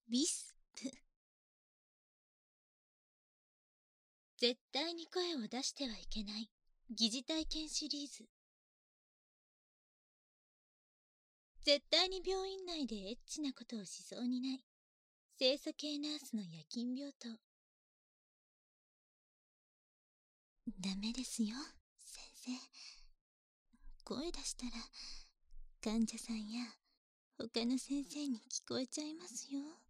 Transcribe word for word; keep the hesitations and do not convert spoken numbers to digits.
ビスプ。絶対に声を出してはいけない疑似体験シリーズ。絶対に病院内でエッチなことをしそうにない清楚系ナースの夜勤病棟。ダメですよ、先生。声出したら患者さんや他の先生に聞こえちゃいますよ。